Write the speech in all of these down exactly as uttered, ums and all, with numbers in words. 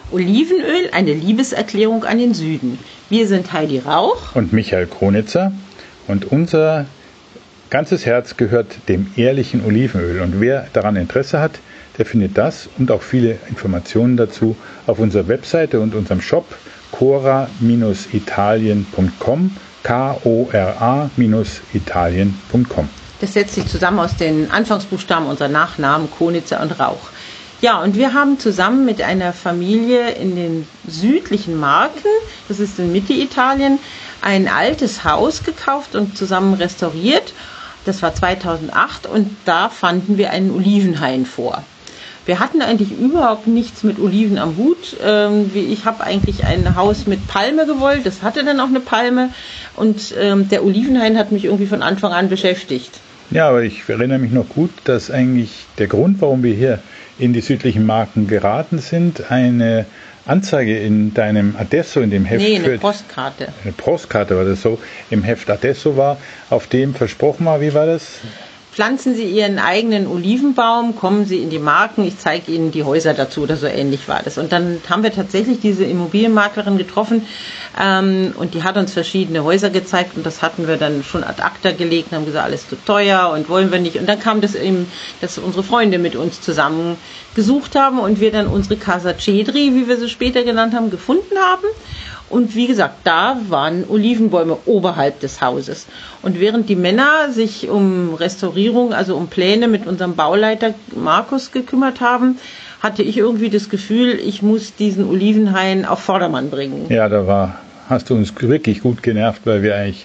Olivenöl, eine Liebeserklärung an den Süden. Wir sind Heidi Rauch und Michael Kronitzer und unser ganzes Herz gehört dem ehrlichen Olivenöl. Und wer daran Interesse hat, der findet das und auch viele Informationen dazu auf unserer Webseite und unserem Shop cora Bindestrich italien Punkt com, K O R A Italien Punkt com. Das setzt sich zusammen aus den Anfangsbuchstaben unserer Nachnamen Kronitzer und Rauch. Ja, und wir haben zusammen mit einer Familie in den südlichen Marken, das ist in Mitte-Italien, ein altes Haus gekauft und zusammen restauriert. Das war zweitausendacht und da fanden wir einen Olivenhain vor. Wir hatten eigentlich überhaupt nichts mit Oliven am Hut. Ähm, ich habe eigentlich ein Haus mit Palme gewollt, das hatte dann auch eine Palme und ähm, der Olivenhain hat mich irgendwie von Anfang an beschäftigt. Ja, aber ich erinnere mich noch gut, dass eigentlich der Grund, warum wir hier in die südlichen Marken geraten sind, eine Anzeige in deinem Adesso, in dem Heft. Nee, eine Postkarte. Eine Postkarte war das so, im Heft Adesso war, auf dem versprochen war, wie war das? Pflanzen Sie Ihren eigenen Olivenbaum, kommen Sie in die Marken, ich zeige Ihnen die Häuser dazu oder so ähnlich war das. Und dann haben wir tatsächlich diese Immobilienmaklerin getroffen ähm, und die hat uns verschiedene Häuser gezeigt und das hatten wir dann schon ad acta gelegt und haben gesagt, alles zu teuer und wollen wir nicht. Und dann kam das eben, dass unsere Freunde mit uns zusammen gesucht haben und wir dann unsere Casa Cedri, wie wir sie später genannt haben, gefunden haben. Und wie gesagt, da waren Olivenbäume oberhalb des Hauses. Und während die Männer sich um Restaurierung, also um Pläne mit unserem Bauleiter Markus gekümmert haben, hatte ich irgendwie das Gefühl, ich muss diesen Olivenhain auf Vordermann bringen. Ja, da war, hast du uns wirklich gut genervt, weil wir eigentlich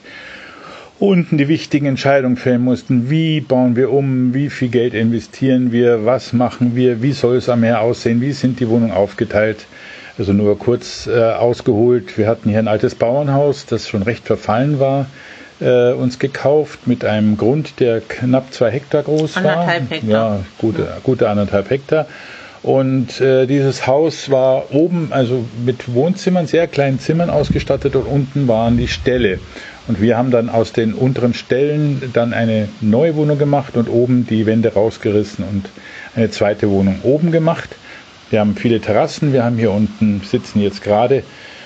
unten die wichtigen Entscheidungen fällen mussten. Wie bauen wir um? Wie viel Geld investieren wir? Was machen wir? Wie soll es am Meer aussehen? Wie sind die Wohnungen aufgeteilt? Also nur kurz äh, ausgeholt, wir hatten hier ein altes Bauernhaus, das schon recht verfallen war, äh, uns gekauft mit einem Grund, der knapp zwei Hektar groß war. Anderthalb Hektar. Ja, gute, ja. gute anderthalb Hektar. Und äh, dieses Haus war oben, also mit Wohnzimmern, sehr kleinen Zimmern ausgestattet und unten waren die Ställe. Und wir haben dann aus den unteren Ställen dann eine neue Wohnung gemacht und oben die Wände rausgerissen und eine zweite Wohnung oben gemacht. Wir haben viele Terrassen, wir haben hier unten, sitzen jetzt gerade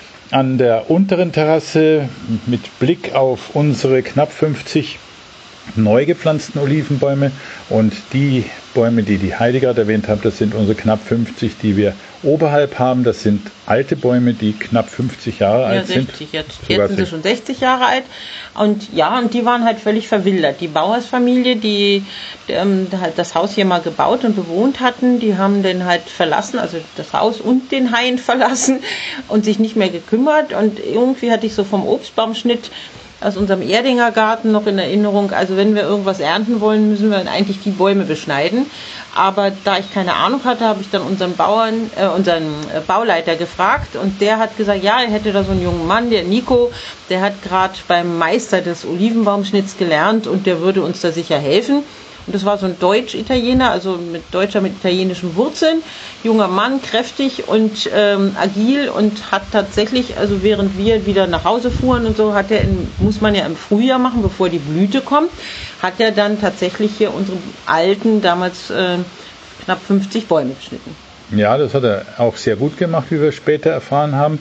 an der unteren Terrasse mit Blick auf unsere knapp fünfzig neu gepflanzten Olivenbäume und die Bäume, die die Heidi gerade erwähnt hat, das sind unsere knapp fünfzig, die wir oberhalb haben. Das sind alte Bäume, die knapp fünfzig Jahre ja, alt sechzig sind. Jetzt, jetzt sind sie schon sechzig Jahre alt und ja, und die waren halt völlig verwildert. Die Bauersfamilie, die ähm, halt das Haus hier mal gebaut und bewohnt hatten, die haben den halt verlassen, also das Haus und den Hain verlassen und sich nicht mehr gekümmert und irgendwie hatte ich so vom Obstbaumschnitt aus unserem Erdinger Garten noch in Erinnerung, also wenn wir irgendwas ernten wollen, müssen wir eigentlich die Bäume beschneiden. Aber da ich keine Ahnung hatte, habe ich dann unseren Bauern, äh, unseren Bauleiter gefragt und der hat gesagt, ja, er hätte da so einen jungen Mann, der Nico, der hat gerade beim Meister des Olivenbaumschnitts gelernt und der würde uns da sicher helfen. Und das war so ein Deutsch-Italiener, also mit Deutscher mit italienischen Wurzeln, junger Mann, kräftig und ähm, agil und hat tatsächlich, also während wir wieder nach Hause fuhren und so, hat er, in, muss man ja im Frühjahr machen, bevor die Blüte kommt, hat er dann tatsächlich hier unsere alten, damals äh, knapp fünfzig Bäume geschnitten. Ja, das hat er auch sehr gut gemacht, wie wir später erfahren haben.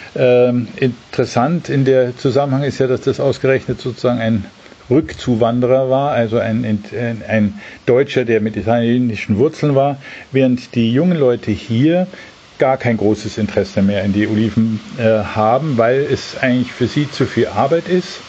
Ähm, interessant in der Zusammenhang ist ja, dass das ausgerechnet sozusagen ein Rückzuwanderer war, also ein, ein, ein Deutscher, der mit italienischen Wurzeln war, während die jungen Leute hier gar kein großes Interesse mehr in die Oliven äh, haben, weil es eigentlich für sie zu viel Arbeit ist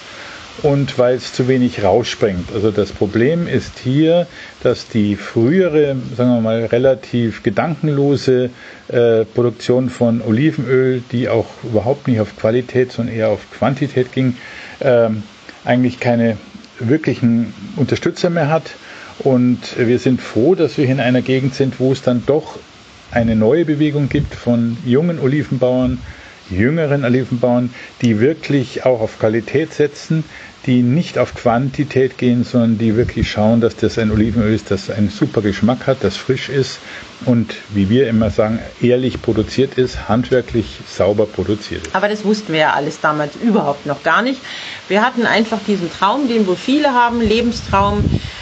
und weil es zu wenig rausspringt. Also das Problem ist hier, dass die frühere, sagen wir mal, relativ gedankenlose äh, Produktion von Olivenöl, die auch überhaupt nicht auf Qualität, sondern eher auf Quantität ging, äh, eigentlich keine wirklichen Unterstützer mehr hat. Und wir sind froh, dass wir hier in einer Gegend sind, wo es dann doch eine neue Bewegung gibt von jungen Olivenbauern, jüngeren Olivenbauern, die wirklich auch auf Qualität setzen, die nicht auf Quantität gehen, sondern die wirklich schauen, dass das ein Olivenöl ist, das einen super Geschmack hat, das frisch ist und, wie wir immer sagen, ehrlich produziert ist, handwerklich sauber produziert ist. Aber das wussten wir ja alles damals überhaupt noch gar nicht. Wir hatten einfach diesen Traum, den wohl viele haben, Lebenstraum,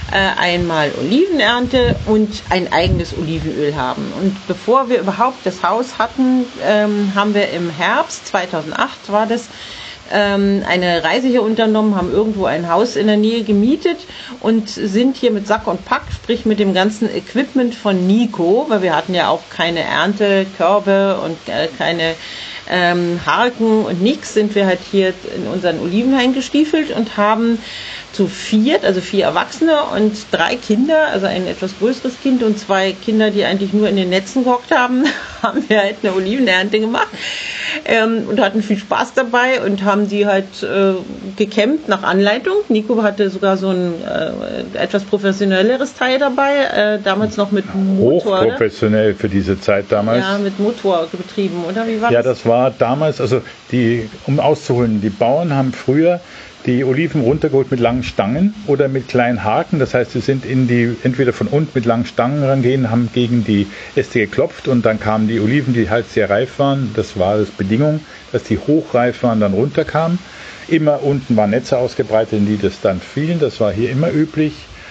äh, einmal Olivenernte und ein eigenes Olivenöl haben. Und bevor wir überhaupt das Haus hatten, ähm, haben wir im Herbst zweitausendacht war das, ähm, eine Reise hier unternommen, haben irgendwo ein Haus in der Nähe gemietet und sind hier mit Sack und Pack, sprich mit dem ganzen Equipment von Nico, weil wir hatten ja auch keine Erntekörbe und äh, keine ähm, Harken und nichts, sind wir halt hier in unseren Olivenhain gestiefelt und haben zu viert, also vier Erwachsene und drei Kinder, also ein etwas größeres Kind und zwei Kinder, die eigentlich nur in den Netzen gehockt haben, haben wir halt eine Olivenernte gemacht ähm, und hatten viel Spaß dabei und haben die halt äh, gekämmt nach Anleitung. Nico hatte sogar so ein äh, etwas professionelleres Teil dabei, äh, damals noch mit Motor. Hochprofessionell für diese Zeit damals. Ja, mit Motor betrieben, oder? Wie war ja, das? das war damals, also die, um auszuholen, die Bauern haben früher die Oliven runtergeholt mit langen Stangen oder mit kleinen Haken. Das heißt, sie sind in die, entweder von unten mit langen Stangen rangehen, haben gegen die Äste geklopft und dann kamen die Oliven, die halt sehr reif waren. Das war das Bedingung, dass die hochreif waren, dann runterkamen. Immer unten waren Netze ausgebreitet, in die das dann fielen. Das war hier immer üblich.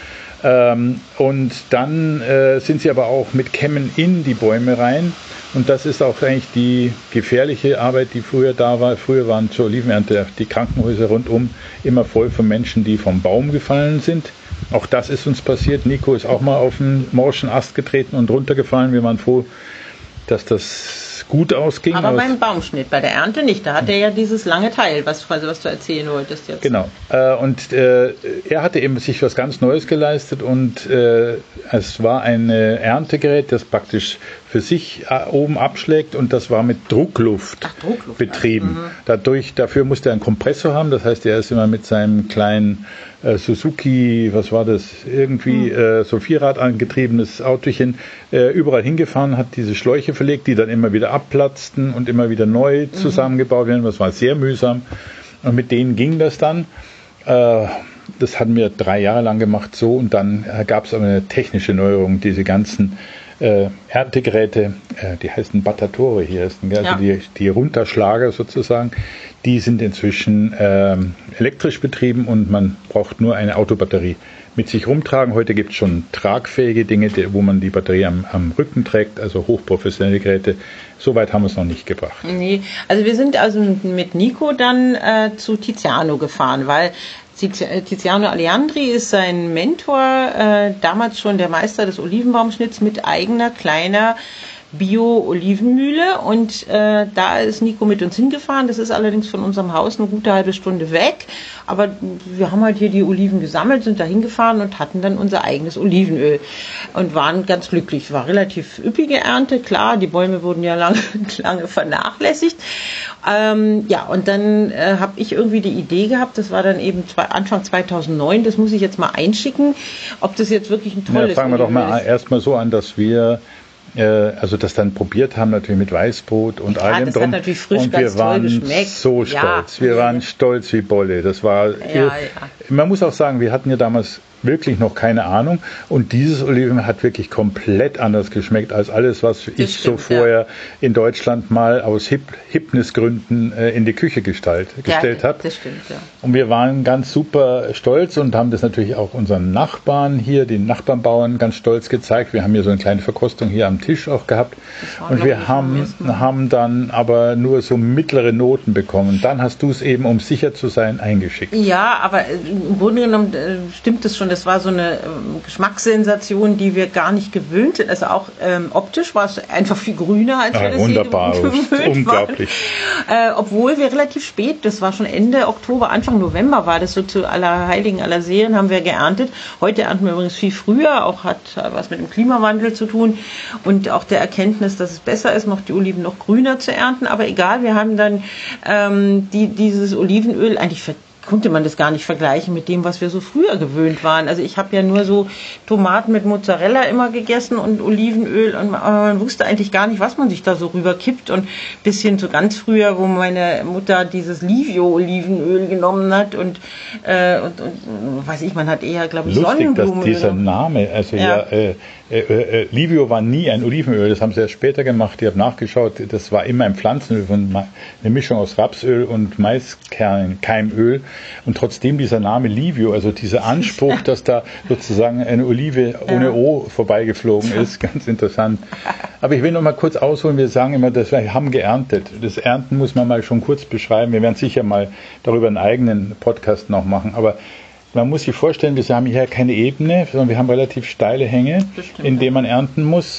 Ähm, und dann äh, sind sie aber auch mit Kämmen in die Bäume rein. Und das ist auch eigentlich die gefährliche Arbeit, die früher da war. Früher waren zur Olivenernte die Krankenhäuser rundum immer voll von Menschen, die vom Baum gefallen sind. Auch das ist uns passiert. Nico ist auch mal auf einen morschen Ast getreten und runtergefallen. Wir waren froh, dass das gut ausging. Aber beim Baumschnitt, bei der Ernte nicht. Da hat er ja dieses lange Teil, was, also was du erzählen wolltest jetzt. Genau. Äh, und äh, er hatte eben sich was ganz Neues geleistet und äh, es war ein Erntegerät, das praktisch für sich äh, oben abschlägt und das war mit Druckluft, Ach, Druckluft betrieben. Mhm. Dadurch, dafür musste er einen Kompressor haben, das heißt, er ist immer mit seinem kleinen äh, Suzuki, was war das, irgendwie mhm. äh, so Vierrad angetriebenes Autochen äh, überall hingefahren, hat diese Schläuche verlegt, die dann immer wieder abplatzten und immer wieder neu zusammengebaut werden. Das war sehr mühsam. Und mit denen ging das dann. Äh, das hatten wir drei Jahre lang gemacht so und dann äh, gab es aber eine technische Neuerung, diese ganzen äh, Erntegeräte, äh, die heißen Battatore hier, heißen, also ja. die, die Runterschlager sozusagen, die sind inzwischen äh, elektrisch betrieben und man braucht nur eine Autobatterie mit sich rumtragen. Heute gibt es schon tragfähige Dinge, die, wo man die Batterie am, am Rücken trägt, also hochprofessionelle Geräte. Soweit haben wir es noch nicht gebracht. Nee, also wir sind also mit Nico dann äh, zu Tiziano gefahren, weil Tiziano Aleandri ist sein Mentor, äh, damals schon der Meister des Olivenbaumschnitts mit eigener kleiner Bio-Olivenmühle und äh, da ist Nico mit uns hingefahren. Das ist allerdings von unserem Haus eine gute halbe Stunde weg, aber wir haben halt hier die Oliven gesammelt, sind da hingefahren und hatten dann unser eigenes Olivenöl und waren ganz glücklich. War relativ üppige Ernte, klar, die Bäume wurden ja lange, lange vernachlässigt. Ähm, ja, und dann äh, habe ich irgendwie die Idee gehabt, das war dann eben zwei, Anfang zweitausendneun, das muss ich jetzt mal einschicken, ob das jetzt wirklich ein tolles ja, fangen wir doch mal erstmal so an, dass wir also das dann probiert haben, natürlich mit Weißbrot und ja, allem das drum. Hat natürlich frisch und wir ganz waren toll geschmeckt. so stolz. Ja. Wir waren stolz wie Bolle. Das war. Ja, ja. Man muss auch sagen, wir hatten ja damals wirklich noch keine Ahnung und dieses Olivenöl hat wirklich komplett anders geschmeckt als alles, was das ich stimmt, so vorher ja. in Deutschland mal aus Hip Hipnisgründen äh, in die Küche gestalt, gestellt ja, habe. Das stimmt, ja. Und wir waren ganz super stolz und haben das natürlich auch unseren Nachbarn hier, den Nachbarnbauern, ganz stolz gezeigt. Wir haben hier so eine kleine Verkostung hier am Tisch auch gehabt und wir haben, haben dann aber nur so mittlere Noten bekommen. Dann hast du es eben, um sicher zu sein, eingeschickt. Ja, aber im Grunde genommen äh, stimmt es schon. Das war so eine ähm, Geschmackssensation, die wir gar nicht gewöhnt sind. Also auch ähm, optisch war es einfach viel grüner, als ja, wir das wunderbar, gewöhnt unglaublich. Waren. Äh, obwohl wir relativ spät, das war schon Ende Oktober, Anfang November war das so zu aller Heiligen, aller Seelen haben wir geerntet. Heute ernten wir übrigens viel früher, auch hat was mit dem Klimawandel zu tun und auch der Erkenntnis, dass es besser ist, noch die Oliven noch grüner zu ernten. Aber egal, wir haben dann ähm, die, dieses Olivenöl eigentlich ver konnte man das gar nicht vergleichen mit dem, was wir so früher gewöhnt waren. Also ich habe ja nur so Tomaten mit Mozzarella immer gegessen und Olivenöl und man wusste eigentlich gar nicht, was man sich da so rüberkippt und bis hin zu ganz früher, wo meine Mutter dieses Livio-Olivenöl genommen hat und, äh, und, und weiß ich, man hat eher, glaube ich, Lustig, Sonnenblumen. Dass dieser Name, also ja, ja äh, äh, äh, Livio war nie ein Olivenöl, das haben sie erst später gemacht, ich habe nachgeschaut, das war immer ein Pflanzenöl, eine Mischung aus Rapsöl und Maiskeimöl. Und trotzdem dieser Name Livio, also dieser Anspruch, dass da sozusagen eine Olive ohne O vorbeigeflogen ist, ganz interessant. Aber ich will noch mal kurz ausholen, wir sagen immer, dass wir haben geerntet. Das Ernten muss man mal schon kurz beschreiben. Wir werden sicher mal darüber einen eigenen Podcast noch machen, aber man muss sich vorstellen, wir haben hier keine Ebene, sondern wir haben relativ steile Hänge, in denen man ernten muss.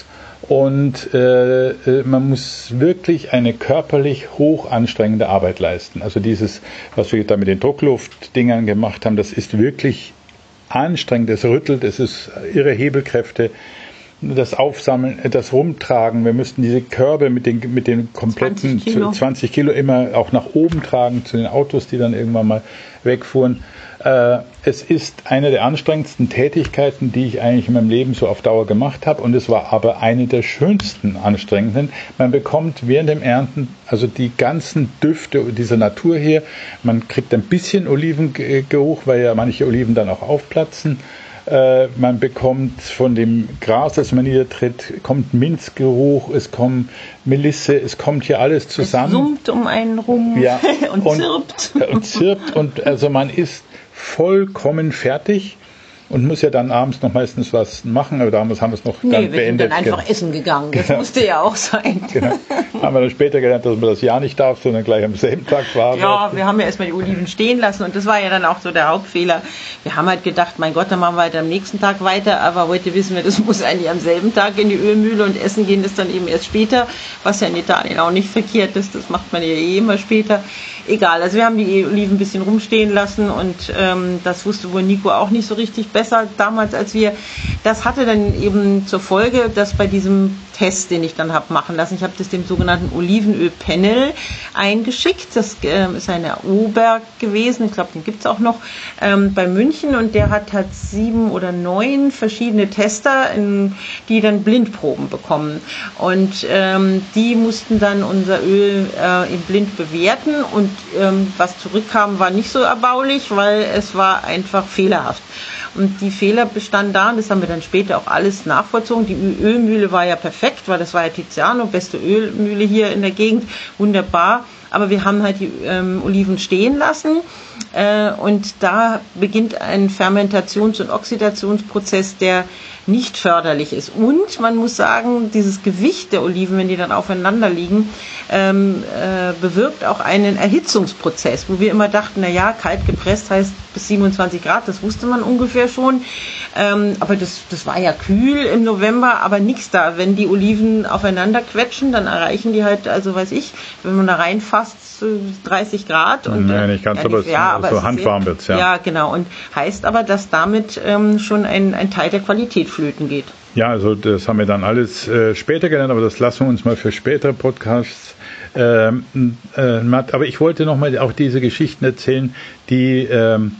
Und äh, man muss wirklich eine körperlich hoch anstrengende Arbeit leisten. Also dieses, was wir da mit den Druckluftdingern gemacht haben, das ist wirklich anstrengend. Es rüttelt, es ist irre Hebelkräfte. Das Aufsammeln, das Rumtragen. Wir müssten diese Körbe mit den, mit den kompletten zwanzig Kilo. zwanzig Kilo immer auch nach oben tragen zu den Autos, die dann irgendwann mal wegfuhren. Äh, es ist eine der anstrengendsten Tätigkeiten, die ich eigentlich in meinem Leben so auf Dauer gemacht habe. Und es war aber eine der schönsten anstrengenden. Man bekommt während dem Ernten also die ganzen Düfte dieser Natur hier. Man kriegt ein bisschen Olivengeruch, weil ja manche Oliven dann auch aufplatzen. Äh, man bekommt von dem Gras, das man niedertritt, kommt Minzgeruch, es kommt Melisse, es kommt hier alles zusammen. Es summt um einen rum ja, und, und zirpt. Und zirpt und also man ist vollkommen fertig und muss ja dann abends noch meistens was machen, aber damals haben wir es noch nee, dann wir beendet. sind dann einfach essen gegangen, das genau. musste ja auch sein. Genau. Haben wir dann später gelernt, dass man das ja nicht darf, sondern gleich am selben Tag war. Ja, wir haben ja erstmal die Oliven stehen lassen und das war ja dann auch so der Hauptfehler. Wir haben halt gedacht, mein Gott, dann machen wir halt am nächsten Tag weiter, aber heute wissen wir, das muss eigentlich am selben Tag in die Ölmühle und essen gehen das dann eben erst später, was ja in Italien auch nicht verkehrt ist, das macht man ja eh immer später. Egal, also wir haben die Oliven ein bisschen rumstehen lassen und ähm, das wusste wohl Nico auch nicht so richtig besser damals als wir. Das hatte dann eben zur Folge, dass bei diesem Test, den ich dann habe machen lassen, ich habe das dem sogenannten Olivenöl-Panel eingeschickt. Das ähm, ist eine Oberg gewesen, ich glaube, den gibt es auch noch ähm, bei München und der hat halt sieben oder neun verschiedene Tester, in, die dann Blindproben bekommen und ähm, die mussten dann unser Öl äh, im Blind bewerten und ähm, was zurückkam, war nicht so erbaulich, weil es war einfach fehlerhaft. Und die Fehler bestanden darin, das haben wir dann später auch alles nachvollzogen. Die Ölmühle war ja perfekt, weil das war ja Tiziano, beste Ölmühle hier in der Gegend, wunderbar. Aber wir haben halt die ähm, Oliven stehen lassen äh, und da beginnt ein Fermentations- und Oxidationsprozess, der nicht förderlich ist. Und man muss sagen, dieses Gewicht der Oliven, wenn die dann aufeinander liegen, ähm, äh, bewirkt auch einen Erhitzungsprozess, wo wir immer dachten, na ja, kalt gepresst heißt bis siebenundzwanzig Grad, das wusste man ungefähr schon. Ähm, aber das, das war ja kühl im November, aber nichts da. Wenn die Oliven aufeinander quetschen, dann erreichen die halt, also weiß ich, wenn man da reinfasst, dreißig Grad. Und, Nein, nicht ganz, ja, aber, nicht, ja, aber so handwarm wird es, ja. Ja, genau. Und heißt aber, dass damit ähm, schon ein, ein Teil der Qualität flöten geht. Ja, also das haben wir dann alles äh, später gelernt, aber das lassen wir uns mal für spätere Podcasts. Ähm, äh, aber ich wollte nochmal auch diese Geschichten erzählen, die, ähm,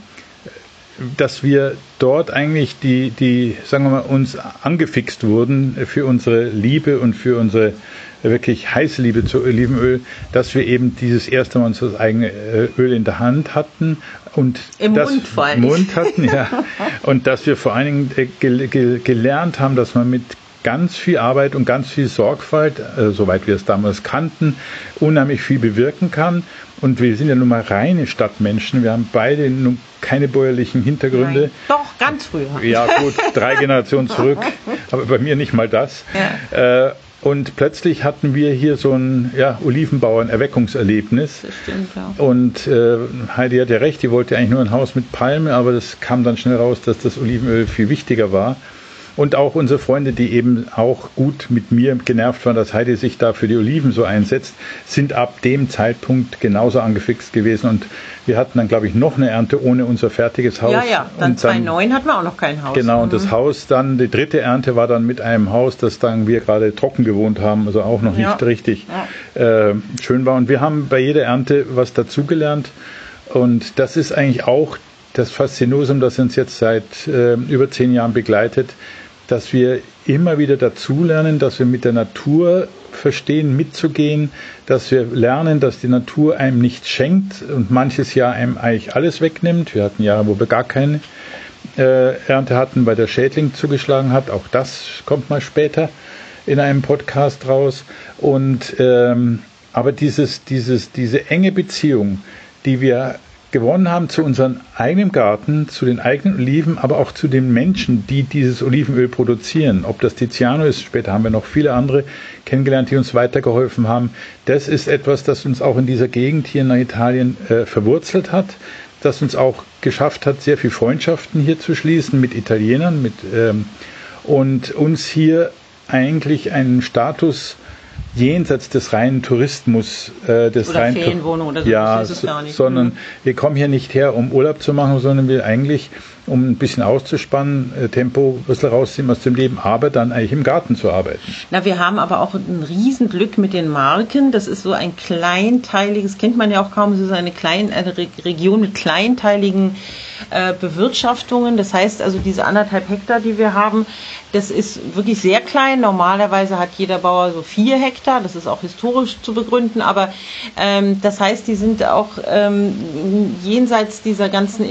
dass wir dort eigentlich die, die, sagen wir mal, uns angefixt wurden für unsere Liebe und für unsere wirklich heiße Liebe zu Olivenöl, dass wir eben dieses erste Mal unser eigenes Öl in der Hand hatten und im das Mund vor allem. Mund hatten, ja, und dass wir vor allen Dingen ge- ge- gelernt haben, dass man mit ganz viel Arbeit und ganz viel Sorgfalt, äh, soweit wir es damals kannten, unheimlich viel bewirken kann. Und wir sind ja nun mal reine Stadtmenschen. Wir haben beide nun keine bäuerlichen Hintergründe. Nein. Doch, ganz früher. Ja gut, drei Generationen zurück, aber bei mir nicht mal das. Ja. Äh, Und plötzlich hatten wir hier so ein ja, Olivenbauern-Erweckungserlebnis. Das stimmt, ja. Und äh, Heidi hat ja recht, die wollte eigentlich nur ein Haus mit Palme, aber das kam dann schnell raus, dass das Olivenöl viel wichtiger war. Und auch unsere Freunde, die eben auch gut mit mir genervt waren, dass Heidi sich da für die Oliven so einsetzt, sind ab dem Zeitpunkt genauso angefixt gewesen. Und wir hatten dann, glaube ich, noch eine Ernte ohne unser fertiges Haus. Ja, ja, dann und zweitausendneun hatten wir auch noch kein Haus. Genau, mhm. und das Haus dann, die dritte Ernte war dann mit einem Haus, das dann wir gerade trocken gewohnt haben, also auch noch ja. nicht richtig ja. äh, schön war. Und wir haben bei jeder Ernte was dazugelernt. Und das ist eigentlich auch das Faszinosum, das uns jetzt seit äh, über zehn Jahren begleitet, dass wir immer wieder dazulernen, dass wir mit der Natur verstehen, mitzugehen, dass wir lernen, dass die Natur einem nichts schenkt und manches Jahr einem eigentlich alles wegnimmt. Wir hatten Jahre, wo wir gar keine äh, Ernte hatten, weil der Schädling zugeschlagen hat. Auch das kommt mal später in einem Podcast raus. Und ähm, aber dieses, dieses, diese enge Beziehung, die wir gewonnen haben zu unserem eigenen Garten, zu den eigenen Oliven, aber auch zu den Menschen, die dieses Olivenöl produzieren. Ob das Tiziano ist, später haben wir noch viele andere kennengelernt, die uns weitergeholfen haben. Das ist etwas, das uns auch in dieser Gegend hier nach Italien äh, verwurzelt hat, das uns auch geschafft hat, sehr viele Freundschaften hier zu schließen mit Italienern mit, ähm, und uns hier eigentlich einen Status jenseits des reinen Tourismus, äh, des oder reinen Ferienwohnung oder so, ja, ist es gar nicht. sondern mhm. wir kommen hier nicht her, um Urlaub zu machen, sondern wir eigentlich, um ein bisschen auszuspannen, äh, Tempo ein bisschen rausziehen aus dem Leben, aber dann eigentlich im Garten zu arbeiten. Na, wir haben aber auch ein Riesenglück mit den Marken. Das ist so ein kleinteiliges, kennt man ja auch kaum, es ist eine, kleine, eine Region mit kleinteiligen äh, Bewirtschaftungen. Das heißt also, diese anderthalb Hektar, die wir haben, das ist wirklich sehr klein. Normalerweise hat jeder Bauer so vier Hektar. Das ist auch historisch zu begründen. Aber ähm, das heißt, die sind auch ähm, jenseits dieser ganzen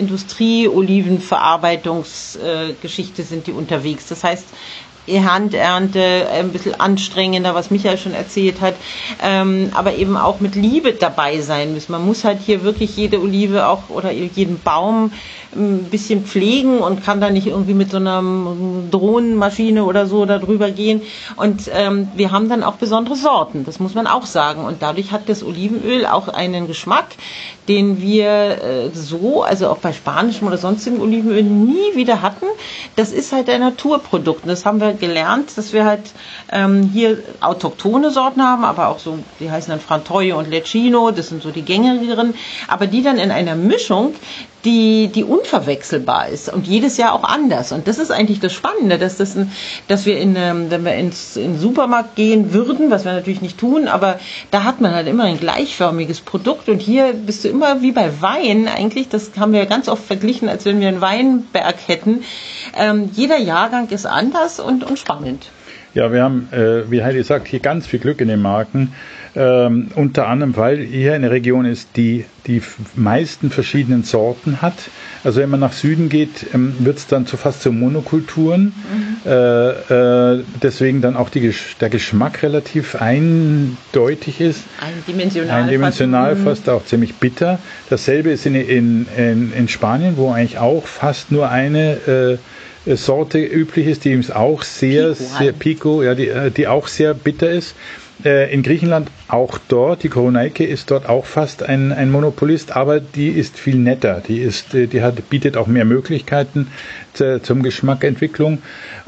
Industrie-Olivenverarbeitungsgeschichte äh, sind die unterwegs. Das heißt, Handernte, ein bisschen anstrengender, was Michael schon erzählt hat, ähm, aber eben auch mit Liebe dabei sein müssen. Man muss halt hier wirklich jede Olive auch oder jeden Baum ein bisschen pflegen und kann da nicht irgendwie mit so einer Drohnenmaschine oder so da drüber gehen. Und ähm, wir haben dann auch besondere Sorten, das muss man auch sagen. Und dadurch hat das Olivenöl auch einen Geschmack, den wir äh, so, also auch bei spanischem oder sonstigem Olivenöl nie wieder hatten. Das ist halt ein Naturprodukt. Und das haben wir gelernt, dass wir halt ähm, hier autochthone Sorten haben, aber auch so, die heißen dann Frantoio und Lecchino, das sind so die gängigeren, aber die dann in einer Mischung, die, die unverwechselbar ist und jedes Jahr auch anders. Und das ist eigentlich das Spannende, dass, das ein, dass wir, in, wenn wir ins, in den Supermarkt gehen würden, was wir natürlich nicht tun, aber da hat man halt immer ein gleichförmiges Produkt und hier bist du immer wie bei Wein eigentlich, das haben wir ganz oft verglichen, als wenn wir einen Weinberg hätten. Ähm, jeder Jahrgang ist anders und, und spannend. Ja, wir haben, äh, wie Heidi sagt, hier ganz viel Glück in den Marken. Ähm, unter anderem, weil hier eine Region ist, die die meisten verschiedenen Sorten hat. Also wenn man nach Süden geht, ähm, wird es dann zu fast zu Monokulturen. Mhm. Äh, äh, deswegen dann auch die, der Geschmack relativ eindeutig ist. Eindimensional. Eindimensional, fast, fast auch ziemlich bitter. Dasselbe ist in, in, in, in Spanien, wo eigentlich auch fast nur eine äh, Sorte üblich ist, die auch sehr, Pico, sehr Pico, ja, die, die auch sehr bitter ist. In Griechenland auch dort, die Koroneike ist dort auch fast ein, ein Monopolist, aber die ist viel netter, die, ist, die hat, bietet auch mehr Möglichkeiten zu, zum Geschmackentwicklung.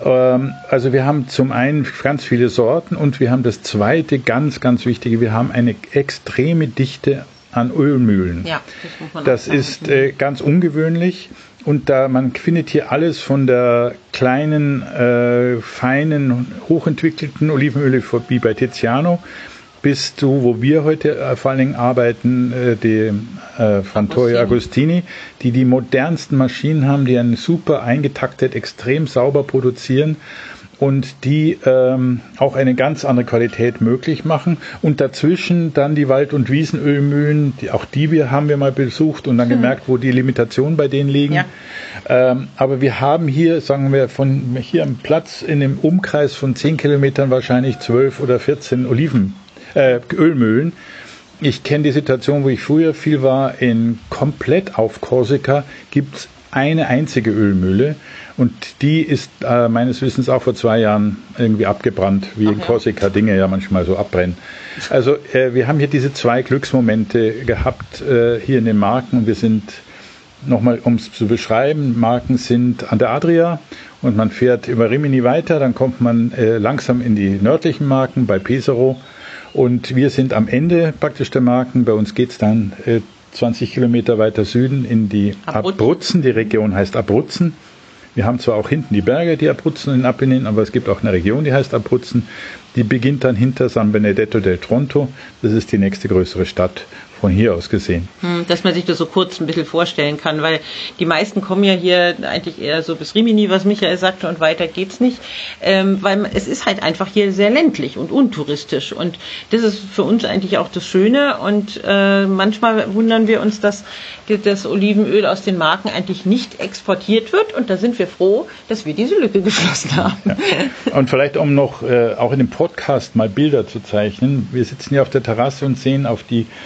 Also wir haben zum einen ganz viele Sorten und wir haben das zweite ganz, ganz wichtige, wir haben eine extreme Dichte an Ölmühlen. Ja, das muss man das ist äh, ganz ungewöhnlich. Und da man findet hier alles von der kleinen, äh, feinen, hochentwickelten Olivenöle wie bei Tiziano bis zu, wo wir heute äh, vor allen Dingen arbeiten, äh, die äh, Frantoio Agostini, die die modernsten Maschinen haben, die einen super eingetaktet, extrem sauber produzieren und die ähm, auch eine ganz andere Qualität möglich machen. Und dazwischen dann die Wald- und Wiesenölmühlen, die, auch die wir, haben wir mal besucht und dann gemerkt, wo die Limitationen bei denen liegen. Ja. Ähm, aber wir haben hier, sagen wir, von hier am Platz in dem Umkreis von zehn Kilometern wahrscheinlich zwölf oder vierzehn Oliven, äh, Ölmühlen. Ich kenne die Situation, wo ich früher viel war, in komplett auf Korsika gibt's eine einzige Ölmühle und die ist äh, meines Wissens auch vor zwei Jahren irgendwie abgebrannt, wie Ach in Korsika ja. Dinge ja manchmal so abbrennen. Also äh, wir haben hier diese zwei Glücksmomente gehabt äh, hier in den Marken und wir sind, nochmal um es zu beschreiben, Marken sind an der Adria und man fährt über Rimini weiter, dann kommt man äh, langsam in die nördlichen Marken bei Pesaro und wir sind am Ende praktisch der Marken, bei uns geht es dann äh, zwanzig Kilometer weiter Süden in die Abruzzen. Abruzzen. Die Region heißt Abruzzen. Wir haben zwar auch hinten die Berge, die Abruzzen in Apenninen, aber es gibt auch eine Region, die heißt Abruzzen. Die beginnt dann hinter San Benedetto del Tronto. Das ist die nächste größere Stadt von hier aus gesehen. Dass man sich das so kurz ein bisschen vorstellen kann, weil die meisten kommen ja hier eigentlich eher so bis Rimini, was Michael sagte, und weiter geht's nicht, ähm, weil es ist halt einfach hier sehr ländlich und untouristisch und das ist für uns eigentlich auch das Schöne und äh, manchmal wundern wir uns, dass das Olivenöl aus den Marken eigentlich nicht exportiert wird und da sind wir froh, dass wir diese Lücke geschlossen haben. Ja. Und vielleicht um noch äh, auch in dem Podcast mal Bilder zu zeichnen, wir sitzen hier auf der Terrasse und sehen auf die Hänge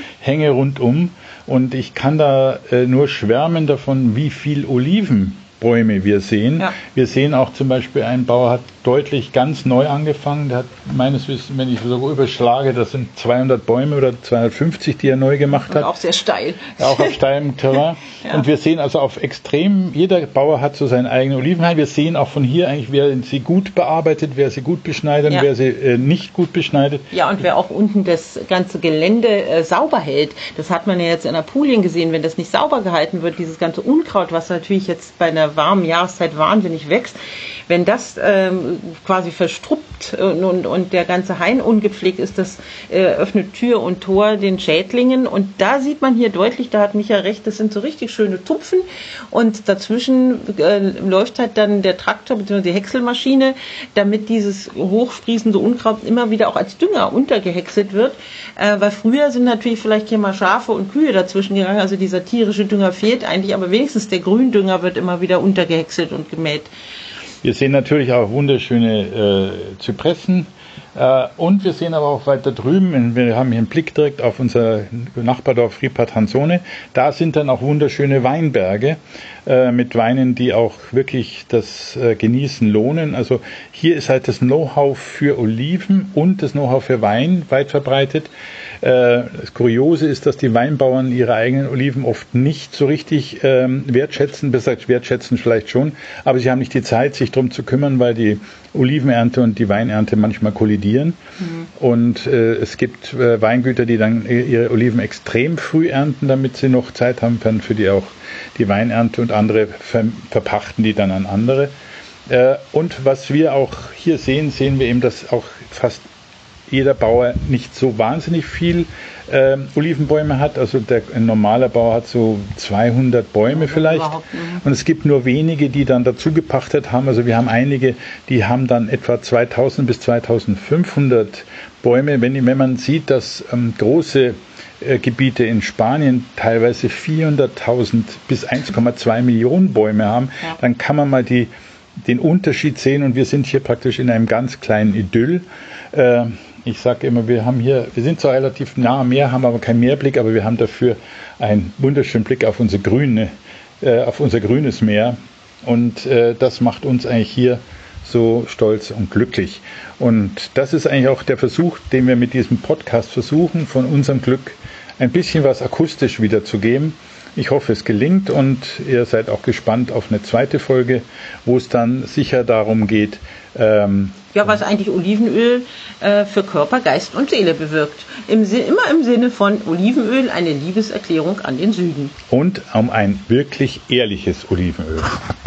Menge rundum. Und ich kann da äh, nur schwärmen davon, wie viel Olivenbäume wir sehen. Ja. Wir sehen auch zum Beispiel, ein Bauer hat deutlich ganz neu angefangen. Der hat meines Wissens, wenn ich so überschlage, das sind zweihundert Bäume oder zweihundertfünfzig, die er neu gemacht und hat. Auch sehr steil. Ja, auch auf steilem Terrain. Ja. Und wir sehen also auf extrem, jeder Bauer hat so seinen eigenen Olivenhain. Wir sehen auch von hier eigentlich, wer sie gut bearbeitet, wer sie gut beschneidet, ja. wer sie äh, nicht gut beschneidet. Ja, und wer auch unten das ganze Gelände äh, sauber hält. Das hat man ja jetzt in Apulien gesehen, wenn das nicht sauber gehalten wird, dieses ganze Unkraut, was natürlich jetzt bei einer warmen Jahreszeit wahnsinnig wächst, wenn das ähm, quasi verstruppt und, und, und der ganze Hain ungepflegt ist, das äh, öffnet Tür und Tor den Schädlingen. Und da sieht man hier deutlich, da hat Micha recht, das sind so richtig schöne Tupfen und dazwischen äh, läuft halt dann der Traktor bzw. die Häckselmaschine, damit dieses hochsprießende Unkraut immer wieder auch als Dünger untergehäckselt wird, äh, weil früher sind natürlich vielleicht hier mal Schafe und Kühe dazwischen gegangen, also dieser tierische Dünger fehlt eigentlich, aber wenigstens der Gründünger wird immer wieder untergehäckselt und gemäht. Wir sehen natürlich auch wunderschöne äh, Zypressen äh, und wir sehen aber auch weiter drüben, wir haben hier einen Blick direkt auf unser Nachbardorf Ripatransone, da sind dann auch wunderschöne Weinberge äh, mit Weinen, die auch wirklich das äh, Genießen lohnen. Also hier ist halt das Know-how für Oliven und das Know-how für Wein weit verbreitet. Das Kuriose ist, dass die Weinbauern ihre eigenen Oliven oft nicht so richtig ähm, wertschätzen, besser gesagt wertschätzen vielleicht schon, aber sie haben nicht die Zeit, sich darum zu kümmern, weil die Olivenernte und die Weinernte manchmal kollidieren. Mhm. Und äh, es gibt äh, Weingüter, die dann ihre Oliven extrem früh ernten, damit sie noch Zeit haben können für die auch die Weinernte, und andere ver- verpachten die dann an andere. Äh, und was wir auch hier sehen, sehen wir eben, dass auch fast jeder Bauer nicht so wahnsinnig viel äh, Olivenbäume hat. Also der, ein normaler Bauer hat so zweihundert Bäume vielleicht. Und es gibt nur wenige, die dann dazu gepachtet haben. Also wir haben einige, die haben dann etwa zweitausend bis zweitausendfünfhundert Bäume. Wenn, wenn man sieht, dass ähm, große äh, Gebiete in Spanien teilweise vierhunderttausend bis eins Komma zwei Millionen Bäume haben, ja. dann kann man mal die, den Unterschied sehen. Und wir sind hier praktisch in einem ganz kleinen Idyll. Äh, Ich sage immer, wir haben hier, wir sind zwar relativ nah am Meer, haben aber keinen Meerblick, aber wir haben dafür einen wunderschönen Blick auf unser grüne, äh, auf unser grünes Meer. Und äh, das macht uns eigentlich hier so stolz und glücklich. Und das ist eigentlich auch der Versuch, den wir mit diesem Podcast versuchen, von unserem Glück ein bisschen was akustisch wiederzugeben. Ich hoffe, es gelingt, und ihr seid auch gespannt auf eine zweite Folge, wo es dann sicher darum geht, ähm, ja, was eigentlich Olivenöl äh, für Körper, Geist und Seele bewirkt. Im, immer im Sinne von Olivenöl eine Liebeserklärung an den Süden. Und um ein wirklich ehrliches Olivenöl.